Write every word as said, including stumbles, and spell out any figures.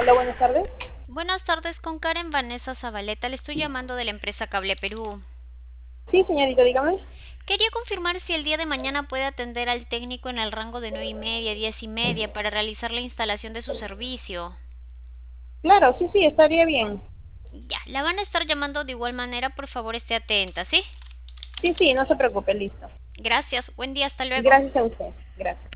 Hola, buenas tardes. Buenas tardes, con Karen Vanessa Zabaleta. Le estoy llamando de la empresa Cable Perú. Sí, señorita, dígame. Quería confirmar si el día de mañana puede atender al técnico en el rango de nueve y media, diez y media para realizar la instalación de su servicio. Claro, sí, sí, estaría bien. Ya, la van a estar llamando de igual manera, por favor esté atenta, ¿sí? Sí, sí, no se preocupe, listo. Gracias, buen día, hasta luego. Gracias a usted. Gracias.